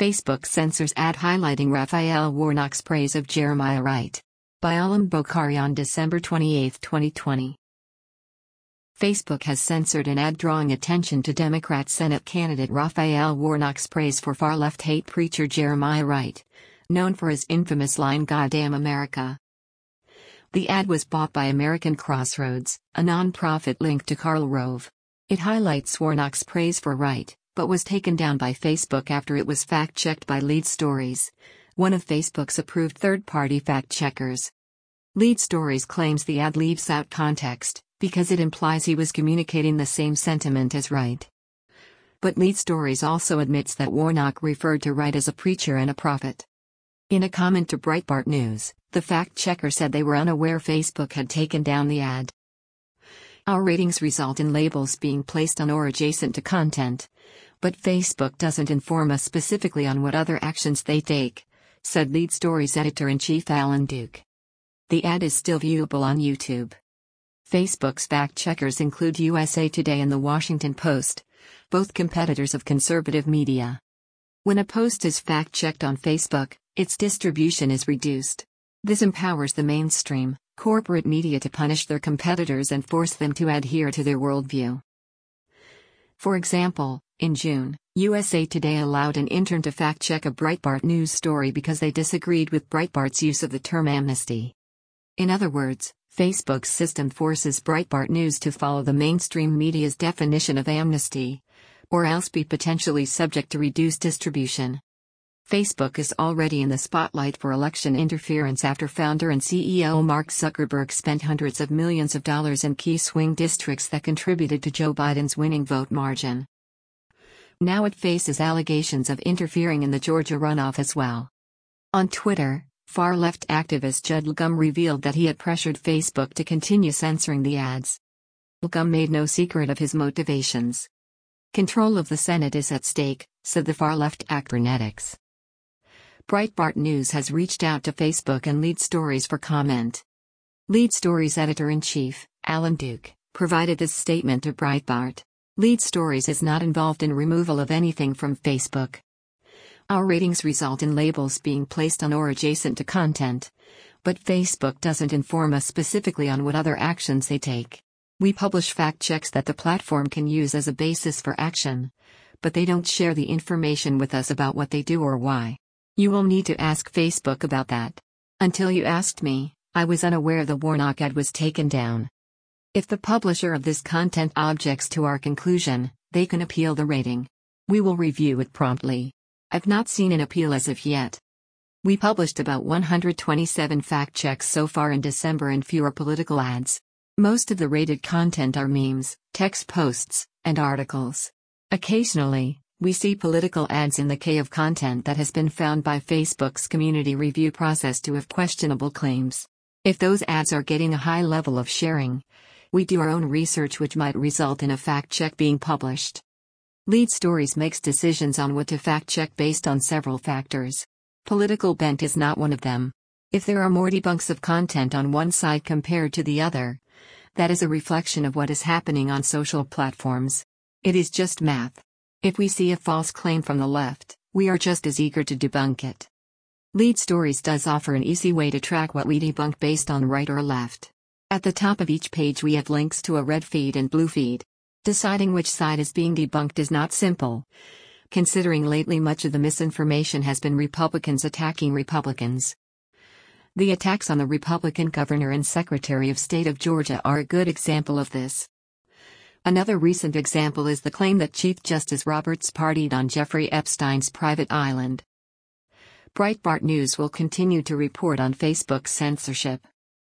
Facebook censors ad highlighting Raphael Warnock's praise of Jeremiah Wright. By Alam Bokhari on December 28, 2020. Facebook has censored an ad drawing attention to Democrat Senate candidate Raphael Warnock's praise for far-left hate preacher Jeremiah Wright, known for his infamous line "Goddamn America." The ad was bought by American Crossroads, a non-profit linked to Karl Rove. It highlights Warnock's praise for Wright, but was taken down by Facebook after it was fact-checked by Lead Stories, one of Facebook's approved third-party fact-checkers. Lead Stories claims the ad leaves out context, because it implies he was communicating the same sentiment as Wright. But Lead Stories also admits that Warnock referred to Wright as a preacher and a prophet. In a comment to Breitbart News, the fact-checker said they were unaware Facebook had taken down the ad. Our ratings result in labels being placed on or adjacent to content, but Facebook doesn't inform us specifically on what other actions they take, said Lead Stories editor-in-chief Alan Duke. The ad is still viewable on YouTube. Facebook's fact-checkers include USA Today and The Washington Post, both competitors of conservative media. When a post is fact-checked on Facebook, its distribution is reduced. This empowers the mainstream, corporate media to punish their competitors and force them to adhere to their worldview. For example, in June, USA Today allowed an intern to fact-check a Breitbart News story because they disagreed with Breitbart's use of the term amnesty. In other words, Facebook's system forces Breitbart News to follow the mainstream media's definition of amnesty, or else be potentially subject to reduced distribution. Facebook is already in the spotlight for election interference after founder and CEO Mark Zuckerberg spent hundreds of millions of dollars in key swing districts that contributed to Joe Biden's winning vote margin. Now it faces allegations of interfering in the Georgia runoff as well. On Twitter, far-left activist Judd Legum revealed that he had pressured Facebook to continue censoring the ads. Legum made no secret of his motivations. Control of the Senate is at stake, said the far-left Acronetics. Breitbart News has reached out to Facebook and Lead Stories for comment. Lead Stories editor-in-chief, Alan Duke, provided this statement to Breitbart. Lead Stories is not involved in removal of anything from Facebook. Our ratings result in labels being placed on or adjacent to content, but Facebook doesn't inform us specifically on what other actions they take. We publish fact checks that the platform can use as a basis for action, but they don't share the information with us about what they do or why. You will need to ask Facebook about that. Until you asked me, I was unaware the Warnock ad was taken down. If the publisher of this content objects to our conclusion, they can appeal the rating. We will review it promptly. I've not seen an appeal as of yet. We published about 127 fact checks so far in December and fewer political ads. Most of the rated content are memes, text posts, and articles. Occasionally, we see political ads in the K of content that has been found by Facebook's community review process to have questionable claims. If those ads are getting a high level of sharing, we do our own research, which might result in a fact check being published. Lead Stories makes decisions on what to fact-check based on several factors. Political bent is not one of them. If there are more debunks of content on one side compared to the other, that is a reflection of what is happening on social platforms. It is just math. If we see a false claim from the left, we are just as eager to debunk it. Lead Stories does offer an easy way to track what we debunk based on right or left. At the top of each page we have links to a red feed and blue feed. Deciding which side is being debunked is not simple, considering lately much of the misinformation has been Republicans attacking Republicans. The attacks on the Republican governor and Secretary of State of Georgia are a good example of this. Another recent example is the claim that Chief Justice Roberts partied on Jeffrey Epstein's private island. Breitbart News will continue to report on Facebook's censorship.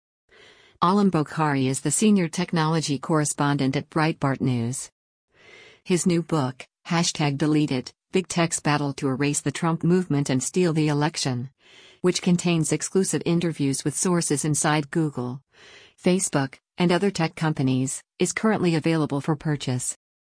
Alam Bokhari is the senior technology correspondent at Breitbart News. His new book, #Deleted, Big Tech's Battle to Erase the Trump Movement and Steal the Election, which contains exclusive interviews with sources inside Google, Facebook, and other tech companies, is currently available for purchase.